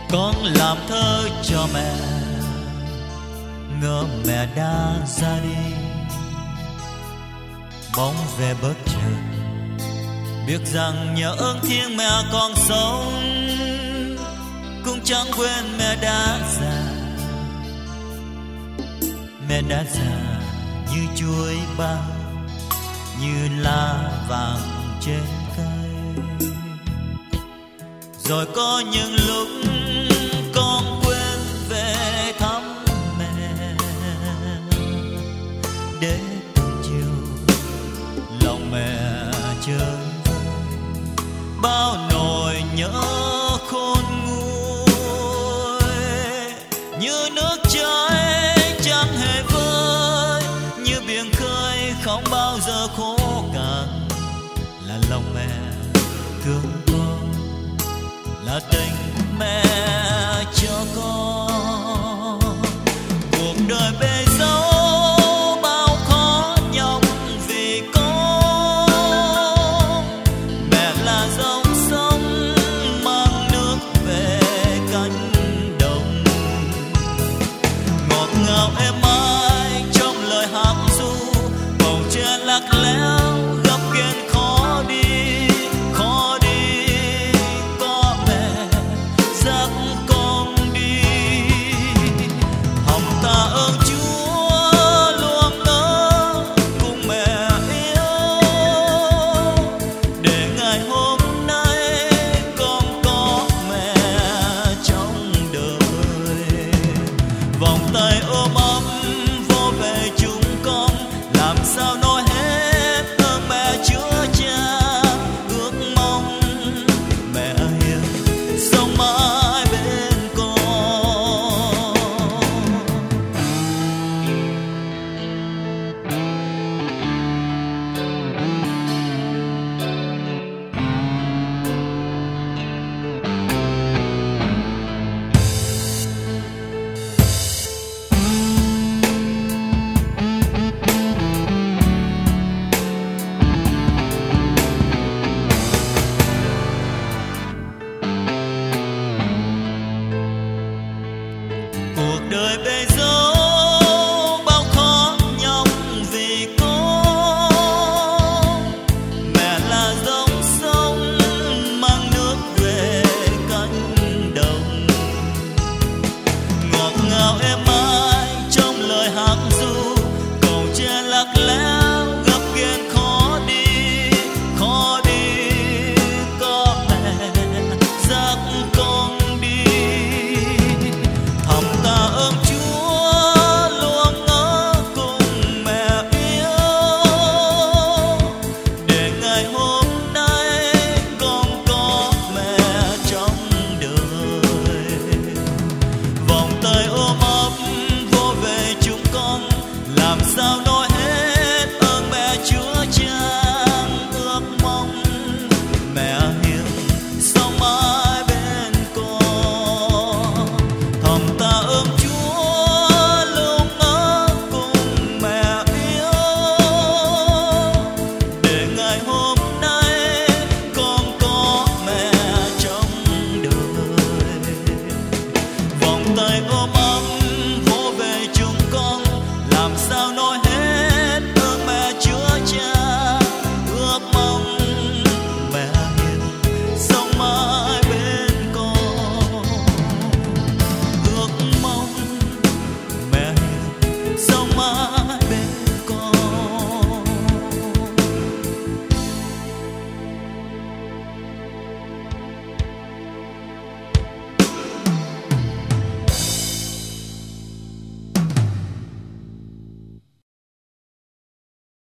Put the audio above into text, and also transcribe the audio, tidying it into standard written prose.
Con làm thơ cho mẹ, ngỡ mẹ đã ra đi. Bóng về bất chợt, biết rằng nhớ ơn thiêng mẹ còn sống, cũng chẳng quên mẹ đã già. Mẹ đã già như chuối băng, như lá vàng trên cây. Rồi có những lúc con quên về thăm mẹ, để từng chiều lòng mẹ chơi vơi bao nỗi nhớ khôn nguôi. Như nước chảy chẳng hề vơi, như biển khơi không bao giờ khô cạn, là lòng mẹ thương con, là tình mẹ cho con. Cuộc đời bên